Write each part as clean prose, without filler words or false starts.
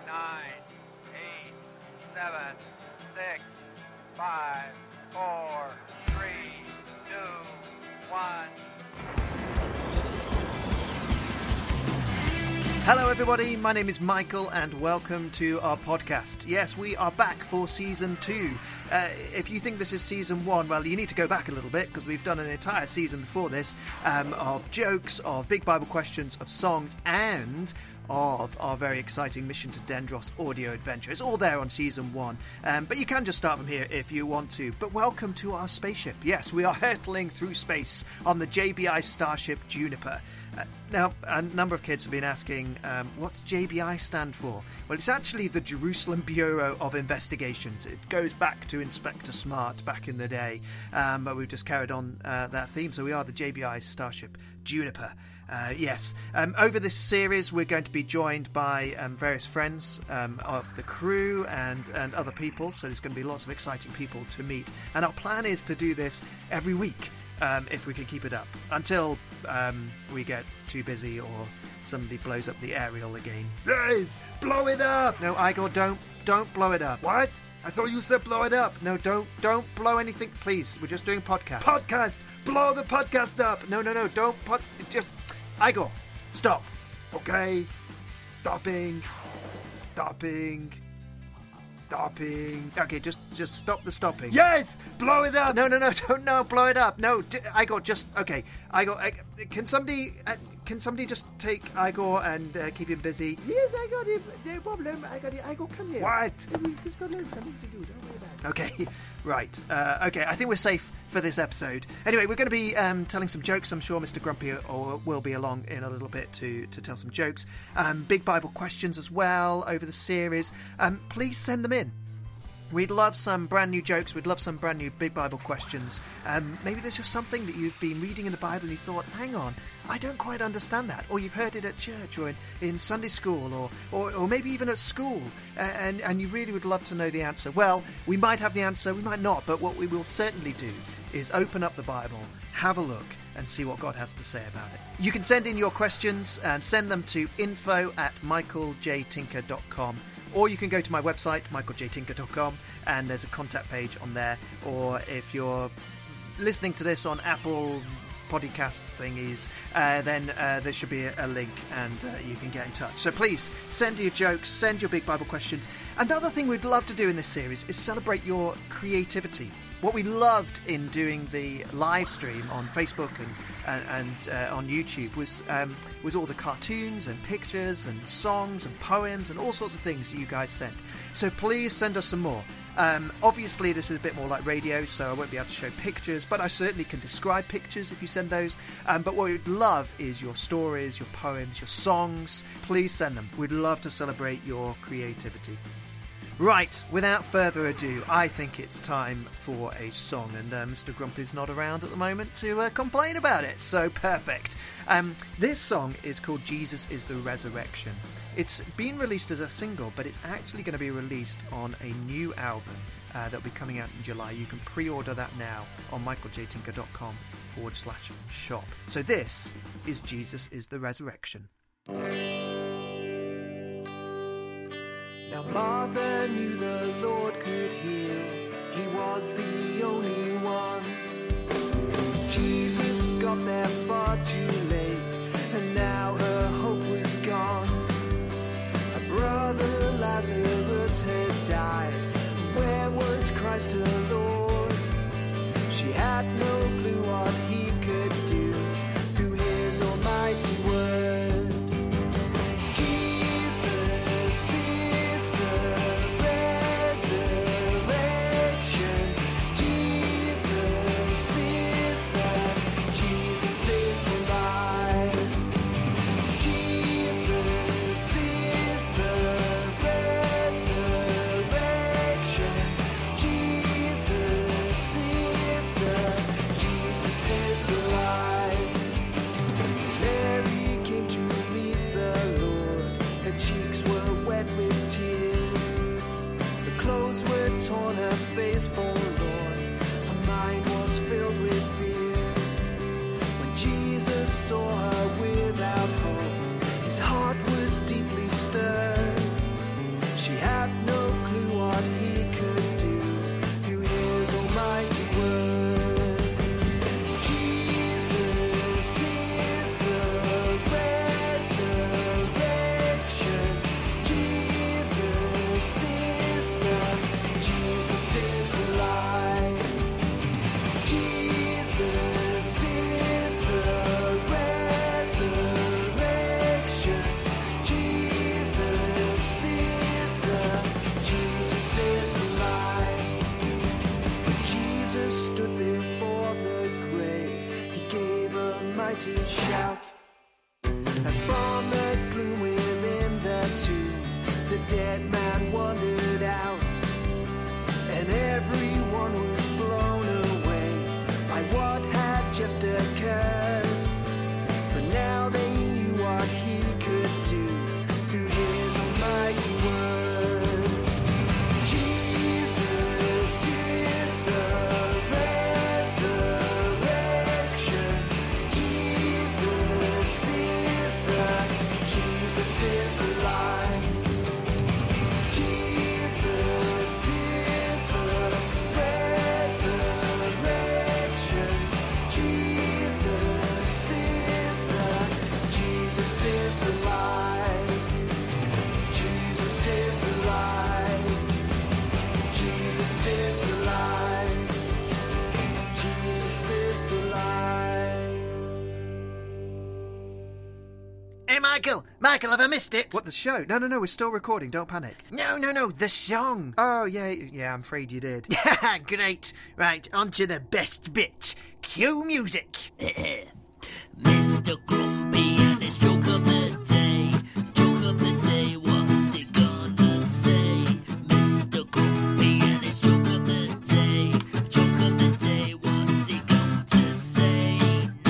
9, 8, 7, 6, 5, 4, 3, 2, 1. Hello everybody, my name is Michael and welcome to our podcast. Yes, we are back for Season 2. If you think this is Season 1, well, you need to go back a little bit because we've done an entire season before this of jokes, of big Bible questions, of songs and of our very exciting Mission to Dendros audio adventure. It's all there on Season 1, but you can just start from here if you want to. But welcome to our spaceship. Yes, we are hurtling through space on the JBI Starship Juniper. Now, a number of kids have been asking, what's JBI stand for? Well, it's actually the Jerusalem Bureau of Investigations. It goes back to Inspector Smart back in the day, but we've just carried on that theme. So we are the JBI Starship Juniper. Yes. Over this series, we're going to be joined by various friends of the crew and other people. So there's going to be lots of exciting people to meet. And our plan is to do this every week. If we can keep it up until we get too busy or somebody blows up the aerial again. Yes, blow it up. No, Igor, don't blow it up. What? I thought you said blow it up. No, don't blow anything, please. We're just doing podcast. Podcast. Blow the podcast up. No, don't just Igor, stop. Okay, stopping. Okay, just stop the stopping. Yes, blow it up. No, don't blow it up. No, Igor, just okay. Igor, can somebody just take Igor and keep him busy? Yes, I got him. No problem. I got it. Igor, come here. What? We just got something to do. Don't worry about it. Okay, right. Okay, I think we're safe for this episode. Anyway, we're going to be telling some jokes. I'm sure Mr. Grumpy will be along in a little bit to tell some jokes. Big Bible questions as well over the series. Please send them in. We'd love some brand new jokes. We'd love some brand new Big Bible questions. Maybe there's just something that you've been reading in the Bible and you thought, hang on, I don't quite understand that. Or you've heard it at church or in Sunday school or maybe even at school and you really would love to know the answer. Well, we might have the answer, we might not, but what we will certainly do is open up the Bible, have a look, and see what God has to say about it. You can send in your questions and send them to info@michaeljtinker.com. Or you can go to my website, michaeljtinker.com, and there's a contact page on there. Or if you're listening to this on Apple podcast thingies, then there should be a link and you can get in touch. So please, send your jokes, send your Big Bible questions. Another thing we'd love to do in this series is celebrate your creativity. What we loved in doing the live stream on Facebook and on YouTube was all the cartoons and pictures and songs and poems and all sorts of things you guys sent. So please send us some more. Obviously, this is a bit more like radio, so I won't be able to show pictures, but I certainly can describe pictures if you send those. But what we'd love is your stories, your poems, your songs. Please send them. We'd love to celebrate your creativity. Right, without further ado, I think it's time for a song, and Mr. Grumpy's not around at the moment to complain about it, so perfect. This song is called Jesus is the Resurrection. It's been released as a single, but it's actually going to be released on a new album that will be coming out in July. You can pre-order that now on michaeljtinker.com/shop. So this is Jesus is the Resurrection. Now Martha knew the Lord could heal. He was the only one. Jesus got there far too late, and now her hope was gone. Her brother Lazarus had died. Where was Christ her Lord? She had no clue what he could do through his almighty word. Torn, her face forlorn, her mind was filled with fears. When Jesus saw her without hope, his heart was deeply stirred. the life. Jesus is the resurrection. Jesus is the life. Jesus is the life. Jesus is the life. Jesus is the life. Hey, Michael! Michael, have I missed it? What, the show? No, we're still recording, don't panic. No, the song. Oh, yeah, I'm afraid you did. Great. Right, on to the best bit. Cue music. Mr. Grumpy and his joke of the day. Joke of the day, what's he gonna say? Mr. Grumpy and his joke of the day. Joke of the day, what's he going to say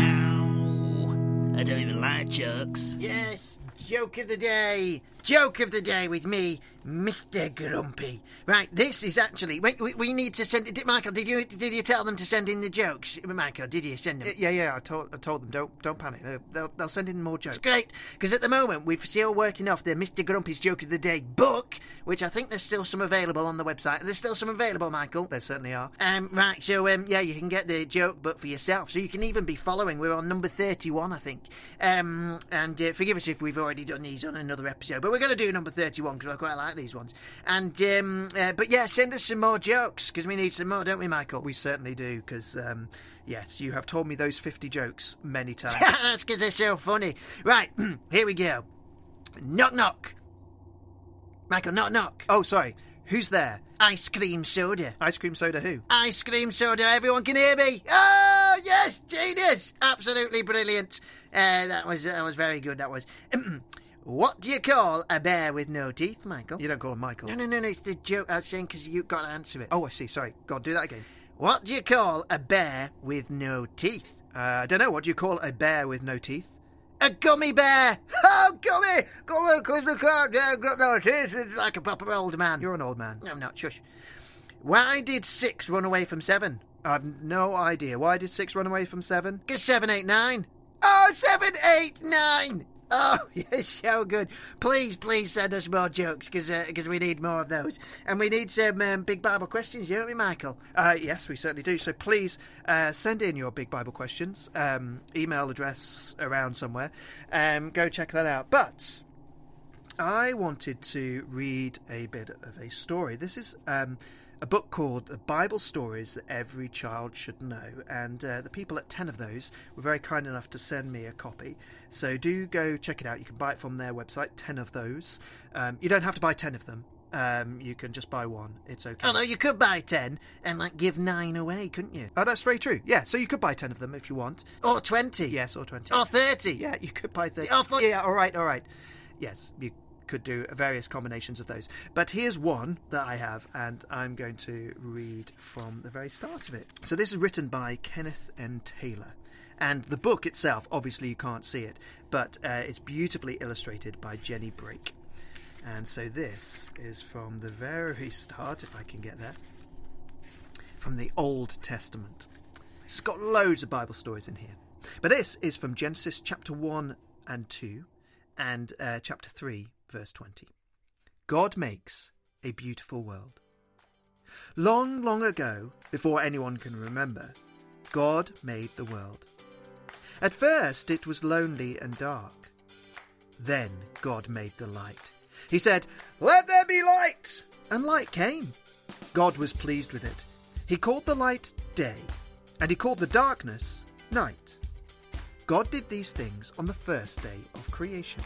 now? I don't even like jokes. Yes, joke of the day. Joke of the day with me, Mr. Grumpy. Right, this is actually... Wait, we need to send... Michael, did you tell them to send in the jokes? Michael, did you send them? Yeah, I told them. Don't panic. They'll send in more jokes. Great, because at the moment we're still working off the Mr. Grumpy's Joke of the Day book, which I think there's still some available on the website. There's still some available, Michael. There certainly are. Right, so yeah, you can get the joke book for yourself. So you can even be following. We're on number 31, I think. And forgive us if we've already done these on another episode, but we're going to do number 31 because I quite like these ones. And but yeah, send us some more jokes because we need some more, don't we, Michael? We certainly do, because yes, you have told me those 50 jokes many times. That's because they're so funny. Right, here we go. Knock knock. Michael, knock knock. Oh, sorry. Who's there? Ice cream soda. Ice cream soda who? Ice cream soda. Everyone can hear me. Oh, yes, genius. Absolutely brilliant. That was very good, that was. What do you call a bear with no teeth, Michael? You don't call him Michael. No, it's the joke I was saying because you've got to answer it. Oh, I see, sorry. Go on, do that again. What do you call a bear with no teeth? I don't know. What do you call a bear with no teeth? A gummy bear! Oh, gummy! Gummy, because the car got no teeth. It's like a proper old man. You're an old man. No, I'm not. Shush. Why did 6 run away from 7? I've no idea. Why did 6 run away from 7? Because 7, 8, 9. Oh, 7, 8, 9! Oh, you're so good. Please send us more jokes, because we need more of those. And we need some Big Bible questions, don't we, Michael? Yes, we certainly do. So please send in your Big Bible questions. Email address around somewhere. Go check that out. But I wanted to read a bit of a story. This is a book called The Bible Stories That Every Child Should Know, and the people at 10 of those were very kind enough to send me a copy, so do go check it out. You can buy it from their website, 10 of those. You don't have to buy 10 of them. You can just buy one. It's okay. Although you could buy 10 and give 9 away, couldn't you? Oh, that's very true. Yeah, so you could buy 10 of them if you want. Or 20. Yes, or 20. Or 30. Yeah, you could buy 30. Or 40. Yeah, all right. Yes, you could do various combinations of those. But here's one that I have, and I'm going to read from the very start of it. So this is written by Kenneth N. Taylor. And the book itself, obviously you can't see it, but it's beautifully illustrated by Jenny Brake. And so this is from the very start, if I can get there, from the Old Testament. It's got loads of Bible stories in here. But this is from Genesis chapter 1 and 2 and chapter 3, verse 20. God makes a beautiful world. Long, long ago, before anyone can remember, God made the world. At first it was lonely and dark. Then God made the light. He said, "Let there be light!" And light came. God was pleased with it. He called the light day, and he called the darkness night. God did these things on the first day of creation.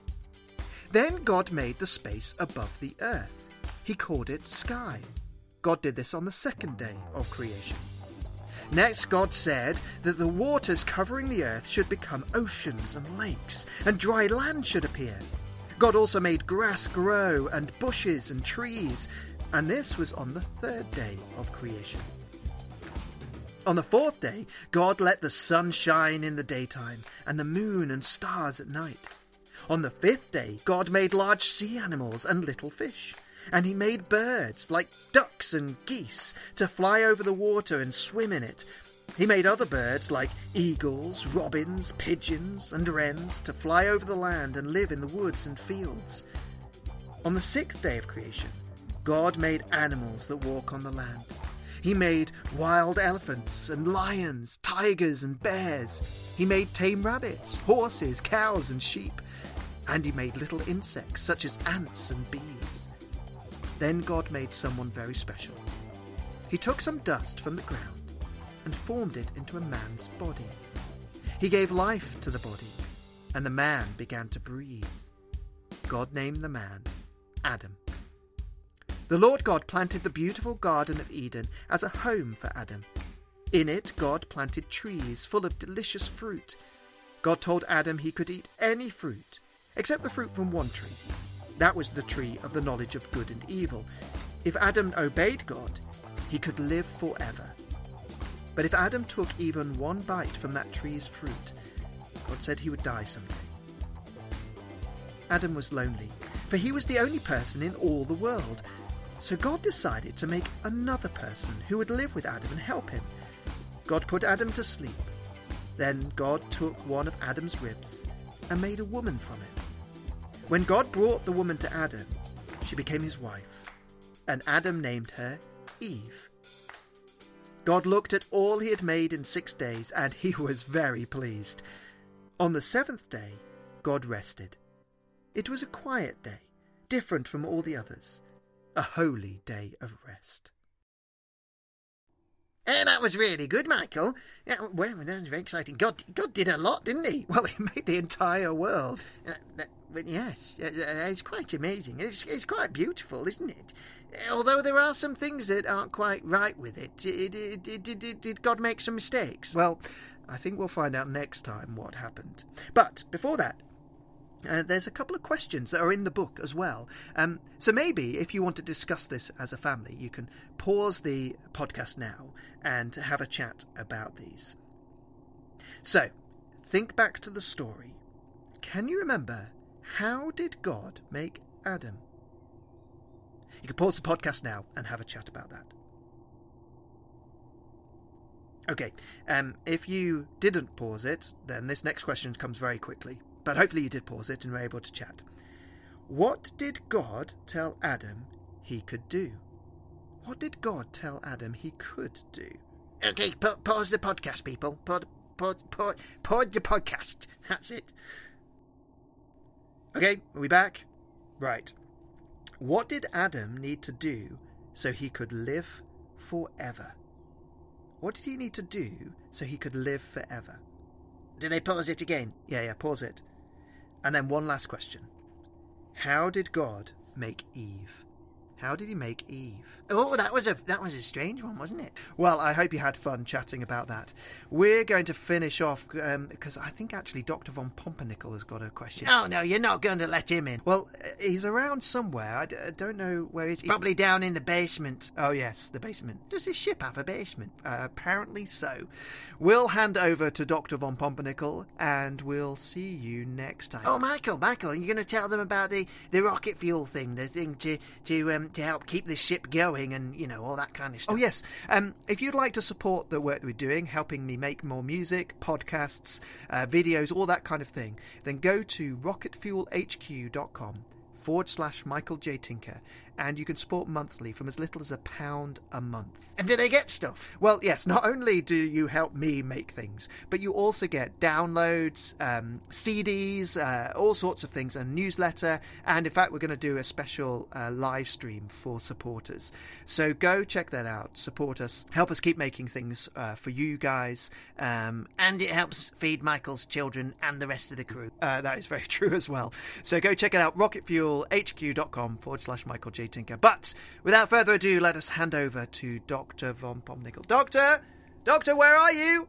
Then God made the space above the earth. He called it sky. God did this on the second day of creation. Next, God said that the waters covering the earth should become oceans and lakes, and dry land should appear. God also made grass grow, and bushes and trees, and this was on the third day of creation. On the fourth day, God let the sun shine in the daytime, and the moon and stars at night. On the fifth day, God made large sea animals and little fish, and he made birds like ducks and geese to fly over the water and swim in it. He made other birds like eagles, robins, pigeons, and wrens to fly over the land and live in the woods and fields. On the 6th day of creation, God made animals that walk on the land. He made wild elephants and lions, tigers and bears. He made tame rabbits, horses, cows and sheep. And he made little insects such as ants and bees. Then God made someone very special. He took some dust from the ground and formed it into a man's body. He gave life to the body, and the man began to breathe. God named the man Adam. The Lord God planted the beautiful Garden of Eden as a home for Adam. In it, God planted trees full of delicious fruit. God told Adam he could eat any fruit, except the fruit from one tree. That was the tree of the knowledge of good and evil. If Adam obeyed God, he could live forever. But if Adam took even one bite from that tree's fruit, God said he would die someday. Adam was lonely, for he was the only person in all the world. So God decided to make another person who would live with Adam and help him. God put Adam to sleep. Then God took one of Adam's ribs and made a woman from it. When God brought the woman to Adam, she became his wife, and Adam named her Eve. God looked at all he had made in 6 days, and he was very pleased. On the 7th day, God rested. It was a quiet day, different from all the others, a holy day of rest. That was really good, Michael. Yeah, well, that was very exciting. God did a lot, didn't he? Well, he made the entire world. But yes, it's quite amazing. It's quite beautiful, isn't it? Although there are some things that aren't quite right with it. Did God make some mistakes? Well, I think we'll find out next time what happened. But before that, there's a couple of questions that are in the book as well. So maybe if you want to discuss this as a family, you can pause the podcast now and have a chat about these. So, think back to the story. Can you remember, how did God make Adam? You can pause the podcast now and have a chat about that. Okay, if you didn't pause it, then this next question comes very quickly. But hopefully you did pause it and were able to chat. What did God tell Adam he could do? What did God tell Adam he could do? Okay, pause the podcast, people. Pause the podcast. That's it. Okay, are we back? Right. What did Adam need to do so he could live forever? What did he need to do so he could live forever? Did I pause it again? Yeah, pause it. And then one last question. How did God make Eve? How did he make Eve? Oh, that was a strange one, wasn't it? Well, I hope you had fun chatting about that. We're going to finish off, because I think actually Dr. Von Pumpernickel has got a question. Oh, no, you're not going to let him in. Well, he's around somewhere. I don't know where he's... Probably down in the basement. Oh, yes, the basement. Does this ship have a basement? Apparently so. We'll hand over to Dr. Von Pumpernickel, and we'll see you next time. Oh, Michael, you're going to tell them about the rocket fuel thing, the thing to help keep the ship going and, all that kind of stuff. Oh, yes. If you'd like to support the work that we're doing, helping me make more music, podcasts, videos, all that kind of thing, then go to rocketfuelhq.com/Michael J. Tinker, and you can support monthly from as little as £1 a month. And do they get stuff? Well, yes, not only do you help me make things, but you also get downloads, CDs, all sorts of things, a newsletter, and in fact we're going to do a special live stream for supporters. So go check that out, support us, help us keep making things for you guys. And it helps feed Michael's children and the rest of the crew. That is very true as well. So go check it out, rocketfuelhq.com/Michael J. Tinker. But without further ado, let us hand over to Dr. Von Pumpernickel. Doctor, where are you?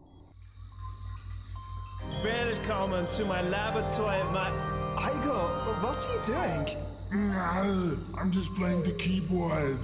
Welcome to my laboratory, Igor, what are you doing? No, I'm just playing the keyboard.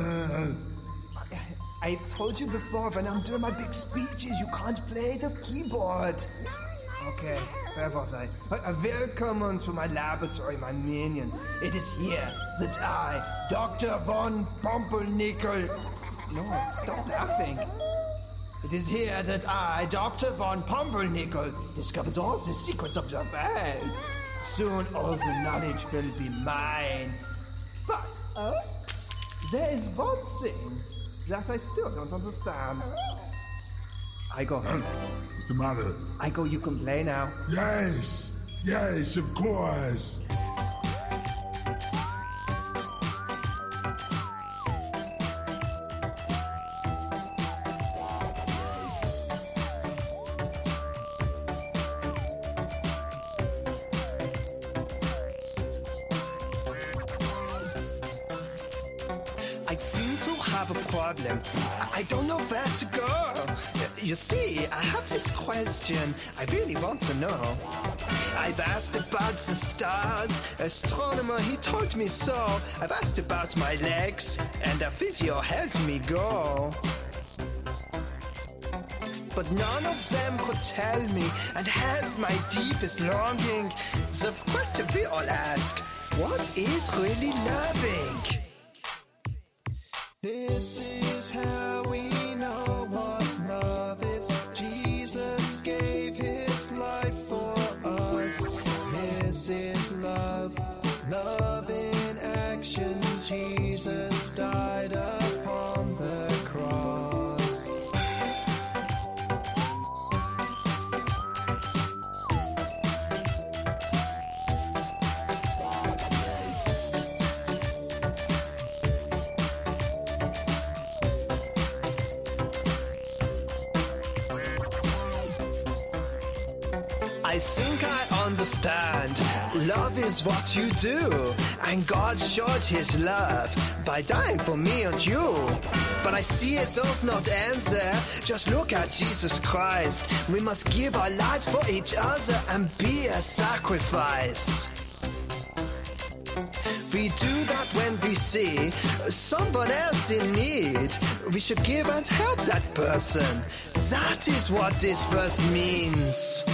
I've told you before, when I'm doing my big speeches, you can't play the keyboard. Okay, where was I? Welcome to my laboratory, my minions. It is here that I, Dr. Von Pumpernickel... No, stop laughing. It is here that I, Dr. von Pumpernickel, discovers all the secrets of the world. Soon all the knowledge will be mine. But there is one thing that I still don't understand. Igor. What's the matter? Igor, you can play now. Yes, of course. I seem to have a problem. I don't know where to go. You see, I have this question I really want to know. I've asked about the stars. Astronomer, he told me so. I've asked about my legs, and a physio helped me go. But none of them could tell me and help my deepest longing. The question we all ask, what is really loving? This is how we know what love is. Jesus gave his life for us. This is love, love in action. Jesus died upon the cross. I think I understand. Love is what you do. And God showed his love by dying for me and you. But I see it does not end there. Just look at Jesus Christ. We must give our lives for each other and be a sacrifice. We do that when we see someone else in need. We should give and help that person. That is what this verse means.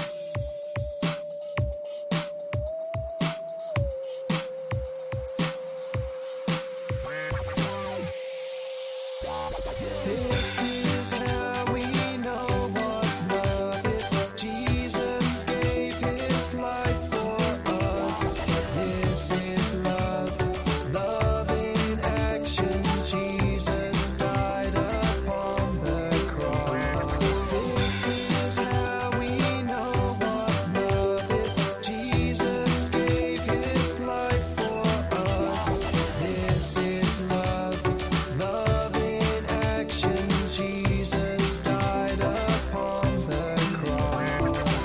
This is how we know what love is. Jesus gave his life for us. This is love, love in action. Jesus died upon the cross. This is how we know what love is. Jesus gave his life for us. This is love, love in action. Jesus died upon the cross.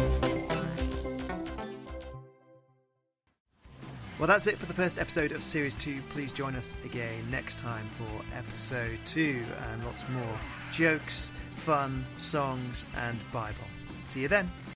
Well, that's it for the first episode of Series 2. Please join us again next time for Episode 2 and lots more jokes, fun, songs and Bible. See you then.